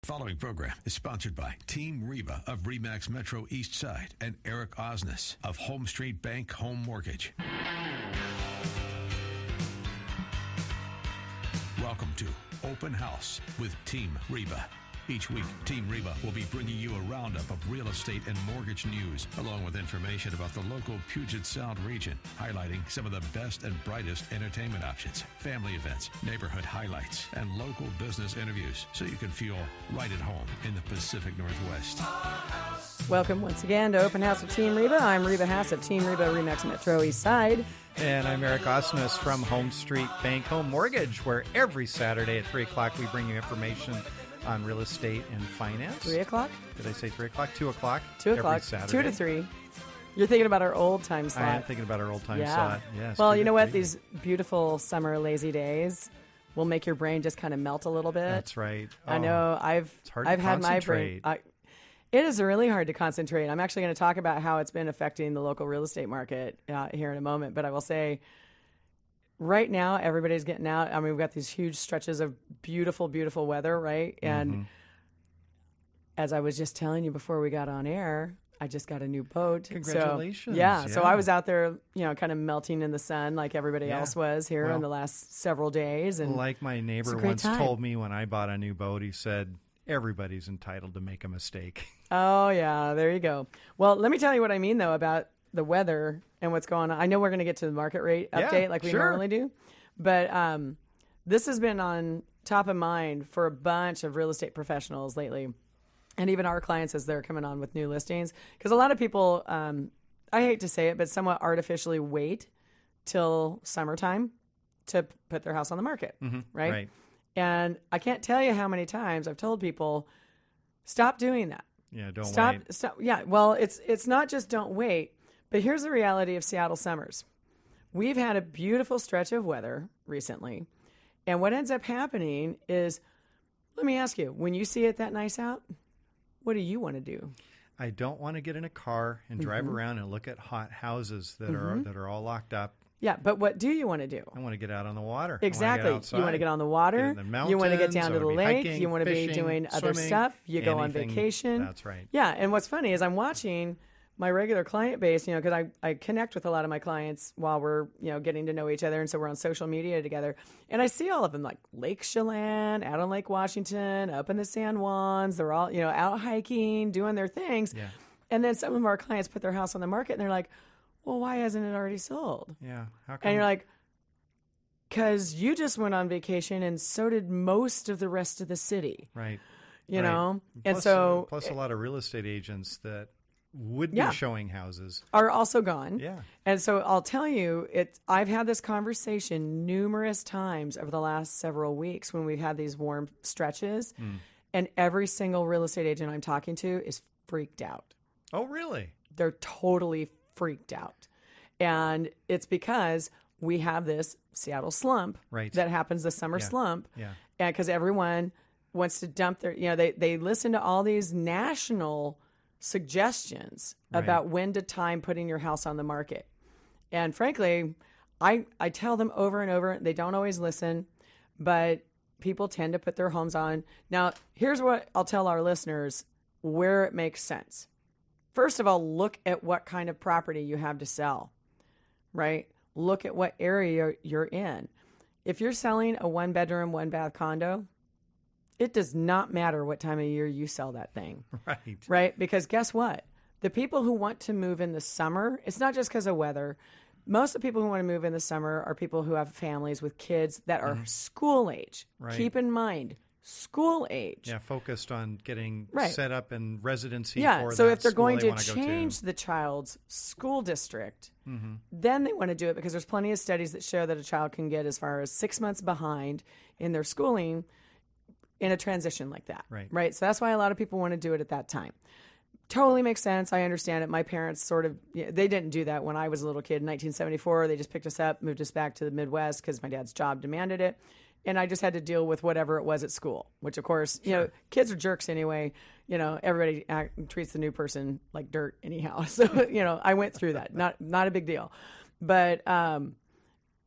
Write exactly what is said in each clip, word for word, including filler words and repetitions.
Following program is sponsored by Team Reba of RE/MAX Metro East Side and Eric Osnes of Home Street Bank Home Mortgage. Welcome to Open House with Team Reba. Each week, Team Reba will be bringing you a roundup of real estate and mortgage news, along with information about the local Puget Sound region, highlighting some of the best and brightest entertainment options, family events, neighborhood highlights, and local business interviews, so you can feel right at home in the Pacific Northwest. Welcome once again to Open House with Team Reba. I'm Reba Hass of Team Reba RE/MAX Metro East Side. And I'm Eric Osnes from Home Street Bank Home Mortgage, where every Saturday at three o'clock we bring you information on real estate and finance. three o'clock? Did I say three o'clock? two o'clock? two o'clock. two to three. You're thinking about our old time slot. I am thinking about our old time yeah. slot, yes. Well, you know what? These beautiful summer lazy days will make your brain just kind of melt a little bit. That's right. Oh, I know. I've it's hard I've to had my brain. concentrate. I, it is really hard to concentrate. I'm actually going to talk about how it's been affecting the local real estate market uh, here in a moment. But I will say, right now, everybody's getting out. I mean, we've got these huge stretches of beautiful, beautiful weather, right? And Mm-hmm. as I was just telling you before we got on air, I just got a new boat. Congratulations. So, yeah, Yeah. So I was out there, you know, kind of melting in the sun like everybody Yeah. else was here Well, in the last several days. And Like my neighbor a great once time. told me when I bought a new boat, he said, everybody's entitled to make a mistake. oh, yeah, there you go. Well, let me tell you what I mean, though, about the weather and what's going on. I know we're going to get to the market rate Yeah, update like we sure. normally do, but um, this has been on top of mind for a bunch of real estate professionals lately. And even our clients as they're coming on with new listings. Because a lot of people, um, I hate to say it, but somewhat artificially wait till summertime to p- put their house on the market, Mm-hmm. right? Right. And I can't tell you how many times I've told people, stop doing that. Yeah, don't Stop, wait. stop. Yeah, well, it's it's not just don't wait, but here's the reality of Seattle summers. We've had a beautiful stretch of weather recently. And what ends up happening is, let me ask you, when you see it that nice out, what do you want to do? I don't want to get in a car and drive Mm-hmm. around and look at hot houses that are that are all locked up. Yeah, but what do you want to do? I want to get out on the water. Exactly. I want to get You want to get on the water. Get in the you want to get mountains, down I to the wanna be lake. hiking, you want to be fishing, doing other swimming, stuff. You go on anything. vacation. That's right. Yeah, and what's funny is I'm watching my regular client base, you know, because I, I connect with a lot of my clients while we're, you know, getting to know each other. And so we're on social media together. And I see all of them like Lake Chelan, out on Lake Washington, up in the San Juans. They're all, you know, out hiking, doing their things. Yeah. And then some of our clients put their house on the market and they're like, well, why hasn't it already sold? Yeah. How come? And you're like, because you just went on vacation and so did most of the rest of the city, right. you right. know? Plus, and so uh, plus a lot of real estate agents that would Yeah. be showing houses. are also gone. Yeah. And so I'll tell you, it. I've had this conversation numerous times over the last several weeks when we've had these warm stretches, Mm. and every single real estate agent I'm talking to is freaked out. Oh, really? They're totally freaked out. And it's because we have this Seattle slump Right. that happens, the summer Yeah. slump. Yeah. And because everyone wants to dump their, you know, they, they listen to all these national suggestions Right. about when to time putting your house on the market. And frankly, I, I tell them over and over, they don't always listen, but people tend to put their homes on. Now, here's what I'll tell our listeners where it makes sense. First of all, look at what kind of property you have to sell, right? Look at what area you're in. If you're selling a one bedroom, one bath condo, it does not matter what time of year you sell that thing, Right. right? Because guess what? The people who want to move in the summer, it's not just because of weather. Most of the people who want to move in the summer are people who have families with kids that are school age. Right. Keep in mind, school age. Yeah, focused on getting Right. set up in residency Yeah, for so that if they're school going they to wanna go change to. the child's school district, Mm-hmm. then they want to do it because there's plenty of studies that show that a child can get as far as six months behind in their schooling in a transition like that. Right. Right. So that's why a lot of people want to do it at that time. Totally makes sense. I understand it. My parents sort of, yeah, they didn't do that when I was a little kid in nineteen seventy-four. They just picked us up, moved us back to the Midwest because my dad's job demanded it. And I just had to deal with whatever it was at school, which of course, you know, kids are jerks anyway. You know, everybody act, treats the new person like dirt anyhow. So, you know, I went through that. Not, not a big deal. But um,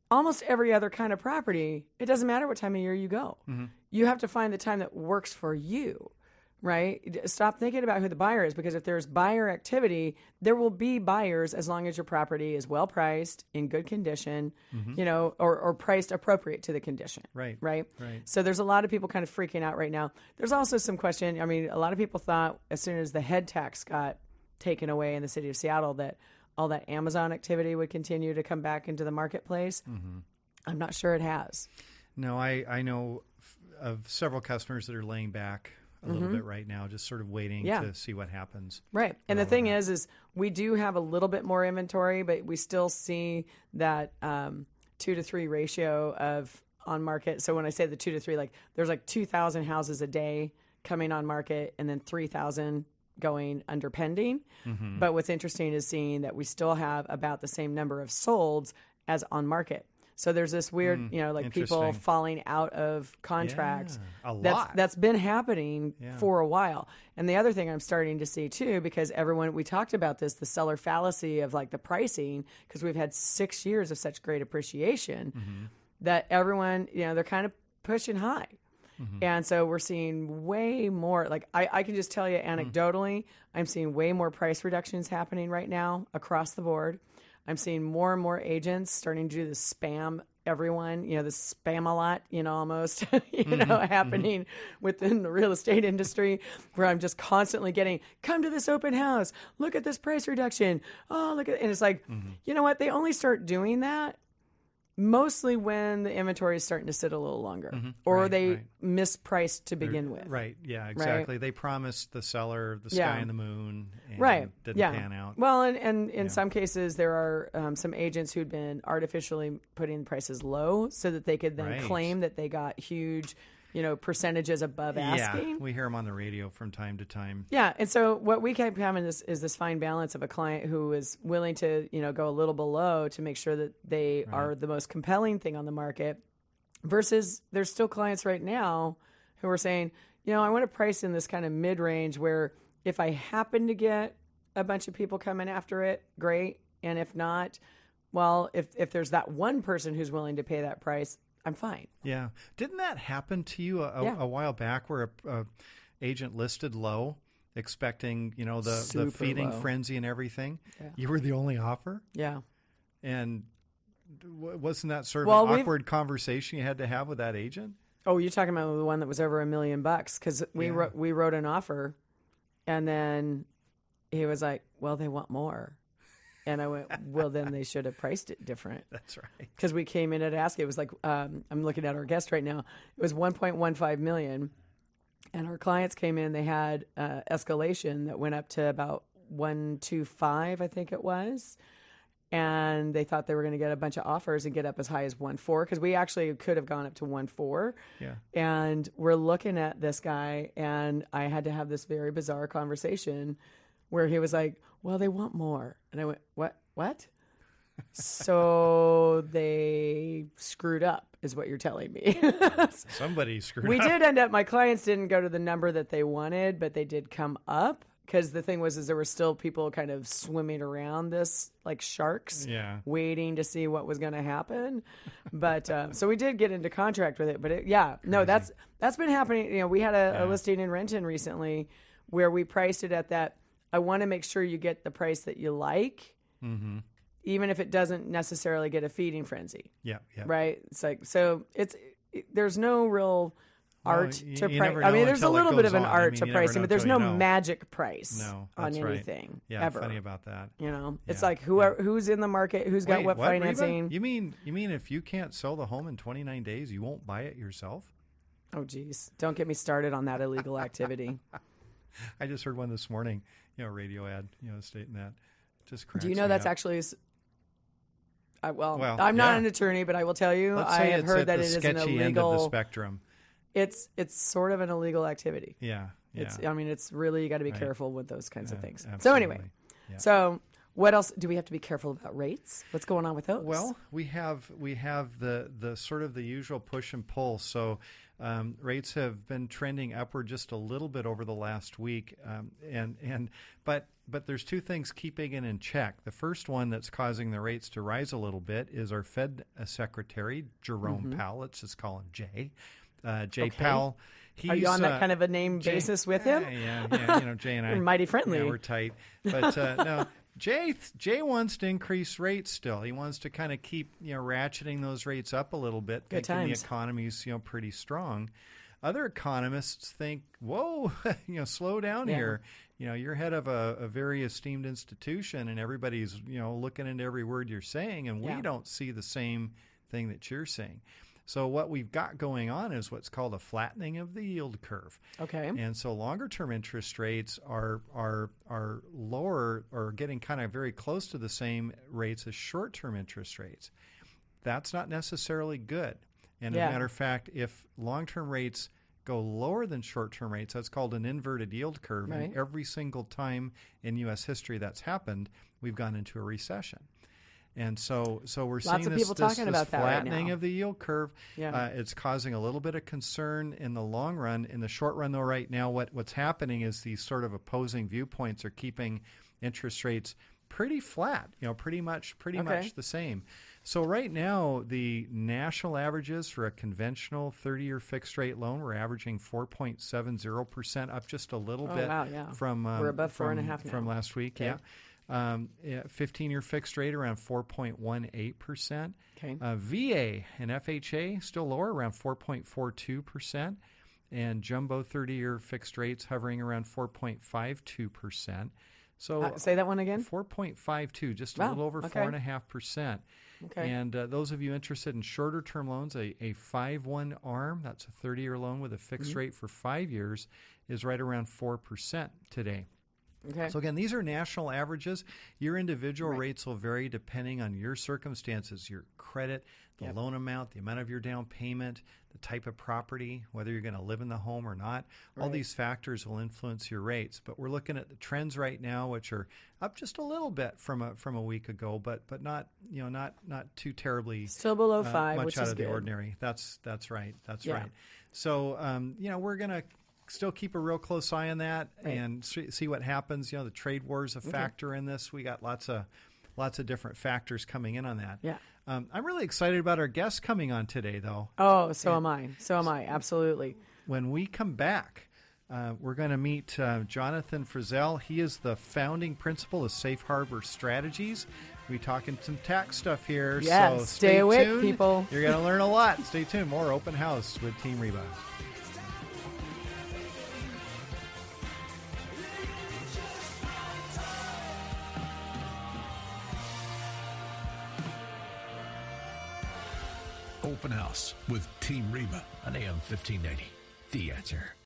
almost every other kind of property, it doesn't matter what time of year you go. Mm-hmm. You have to find the time that works for you, right? Stop thinking about who the buyer is, because if there's buyer activity, there will be buyers as long as your property is well priced, in good condition, mm-hmm. you know, or, or priced appropriate to the condition. Right. Right. Right. So there's a lot of people kind of freaking out right now. There's also some question. I mean, a lot of people thought as soon as the head tax got taken away in the city of Seattle that all that Amazon activity would continue to come back into the marketplace. Mm-hmm. I'm not sure it has. No, I, I know f- of several customers that are laying back a little mm-hmm. bit right now, just sort of waiting yeah. to see what happens. Right. And the thing is, is we do have a little bit more inventory, but we still see that um, two to three ratio of on market. So when I say the two to three, like there's like two thousand houses a day coming on market and then three thousand going under pending. Mm-hmm. But what's interesting is seeing that we still have about the same number of solds as on market. So there's this weird, mm, you know, like people falling out of contracts. Yeah, a that's, lot. That's been happening yeah. for a while. And the other thing I'm starting to see too, because everyone, we talked about this, the seller fallacy of like the pricing, because we've had six years of such great appreciation mm-hmm. that everyone, you know, they're kind of pushing high. Mm-hmm. And so we're seeing way more, like I, I can just tell you anecdotally, mm-hmm. I'm seeing way more price reductions happening right now across the board. I'm seeing more and more agents starting to do the spam everyone, you know, the spam a lot, you know, almost, you mm-hmm. know, happening mm-hmm. within the real estate industry, where I'm just constantly getting, come to this open house, look at this price reduction. Oh, look at, and it's like, mm-hmm. you know what? They only start doing that mostly when the inventory is starting to sit a little longer, mm-hmm. or right, they right. mispriced to begin They're, with. Right. Yeah, exactly. Right? They promised the seller the sky yeah. and the moon, and right. didn't yeah. pan out. Well, and, and in yeah. some cases, there are um, some agents who'd been artificially putting prices low so that they could then right. claim that they got huge, you know, percentages above asking. Yeah, we hear them on the radio from time to time. Yeah, and so what we kept having is, is this fine balance of a client who is willing to, you know, go a little below to make sure that they right. are the most compelling thing on the market, versus there's still clients right now who are saying, you know, I want to price in this kind of mid-range where if I happen to get a bunch of people coming after it, great, and if not, well, if if there's that one person who's willing to pay that price, I'm fine. Yeah. Didn't that happen to you a, yeah. a while back, where a, a agent listed low, expecting, you know, the, Super the feeding low. frenzy and everything? Yeah. You were the only offer? Yeah. And w- wasn't that sort of well, an awkward conversation you had to have with that agent? Oh, you're talking about the one that was over a million bucks, because we yeah. wrote, we wrote an offer, and then he was like, well, they want more. And I went, well, then they should have priced it different. That's right. Because we came in at asking. It was like, um, I'm looking at our guest right now. It was one point one five million dollars. And our clients came in, they had uh, escalation that went up to about one twenty-five, I think it was. And they thought they were going to get a bunch of offers and get up as high as one four, because we actually could have gone up to one four. Yeah. And we're looking at this guy, and I had to have this very bizarre conversation where he was like, well, they want more. And I went, what, what? So they screwed up, is what you're telling me. Somebody screwed we up. We did end up, my clients didn't go to the number that they wanted, but they did come up. Because the thing was, is there were still people kind of swimming around this like sharks, yeah. waiting to see what was going to happen. But uh, so we did get into contract with it. But it, yeah, no, Crazy. that's that's been happening. You know, we had a, yeah. a listing in Renton recently where we priced it at that. I want to make sure you get the price that you like, mm-hmm. even if it doesn't necessarily get a feeding frenzy. Yeah, yeah. Right. It's like so. It's it, there's no real art no, you, to you price. I mean, there's a little bit of an on. art I mean, to pricing, but there's no you know. magic price no, on that's anything right. Yeah, ever. Funny about that. You know, it's yeah. like whoever who's in the market, who's got Wait, what, what financing. Reba? You mean you mean if you can't sell the home in twenty-nine days, you won't buy it yourself? Oh, geez, don't get me started on that illegal activity. I just heard one this morning, you know, radio ad, you know, stating that. Just cracks Do you know me that's up. actually? I, well, well, I'm not yeah. an attorney, but I will tell you, Let's I say have it's heard at that the it is an sketchy end of illegal. the spectrum. It's it's sort of an illegal activity. Yeah, yeah. It's I mean, it's really you got to be Right. careful with those kinds Yeah, of things. absolutely. So anyway, Yeah. so what else do we have to be careful about? Rates? What's going on with those? Well, we have we have the the sort of the usual push and pull. So Um, rates have been trending upward just a little bit over the last week, um, and and but but there's two things keeping it in check. The first one that's causing the rates to rise a little bit is our Fed uh, Secretary Jerome mm-hmm. Powell. Let's just call him Jay. Uh, Jay okay. Powell. He's, Are you on that uh, kind of a name Jay, basis with him? Yeah, yeah, yeah. You know, Jay and I. We're mighty friendly. Yeah, we're tight. But uh, no. Jay Jay wants to increase rates still. He wants to kind of keep, you know, ratcheting those rates up a little bit, Good thinking times. the economy's, you know, pretty strong. Other economists think, whoa, you know, slow down yeah. here. You know, you're head of a, a very esteemed institution, and everybody's, you know, looking into every word you're saying, and we yeah. don't see the same thing that you're saying. So what we've got going on is what's called a flattening of the yield curve. Okay. And so longer-term interest rates are are are lower or getting kind of very close to the same rates as short-term interest rates. That's not necessarily good. And yeah. as a matter of fact, if long-term rates go lower than short-term rates, that's called an inverted yield curve. Right. And every single time in U S history that's happened, we've gone into a recession. And so, so we're Lots seeing of this, people this, talking this about that right flattening now. of the yield curve. Yeah. Uh, it's causing a little bit of concern in the long run. In the short run, though, right now, what, what's happening is these sort of opposing viewpoints are keeping interest rates pretty flat. You know, pretty much, pretty Okay. much the same. So right now, the national averages for a conventional thirty-year fixed rate loan, we're averaging four point seven zero percent, up just a little Oh, bit wow, yeah. from um, We're above from, four and a half now. from last week. Okay. Yeah. Um, yeah, fifteen-year fixed rate around four point one eight percent. Okay. Uh, V A and F H A still lower, around four point four two percent. And jumbo thirty-year fixed rates hovering around four point five two percent. So Uh, say that one again. four point five two, just a Wow, little over okay. four point five percent. Okay. And uh, those of you interested in shorter-term loans, a, a five one ARM, that's a thirty-year loan with a fixed mm-hmm. rate for five years, is right around four percent today. Okay. So again, these are national averages. Your individual Right. rates will vary depending on your circumstances, your credit, the Yep. loan amount, the amount of your down payment, the type of property, whether you're going to live in the home or not. All Right. these factors will influence your rates. But we're looking at the trends right now, which are up just a little bit from a from a week ago, but but not you know not not too terribly Still below uh, five, much which out is of the good. ordinary. That's that's right. That's Yeah. right. So um, you know we're gonna still keep a real close eye on that Right. and see, see what happens. You know, the trade war is a Okay. factor in this. We got lots of lots of different factors coming in on that. Yeah. Um, I'm really excited about our guests coming on today, though. Oh, so am I. So am I. Absolutely. When we come back, uh, we're going to meet uh, Jonathan Frizzell. He is the founding principal of Safe Harbor Strategies. We're talking some tax stuff here. Yes, so stay stay awake, tuned. people. You're going to learn a lot. Stay tuned. More Open House with Team Reba. Open House with Team Reba on A M fifteen eighty. The Answer.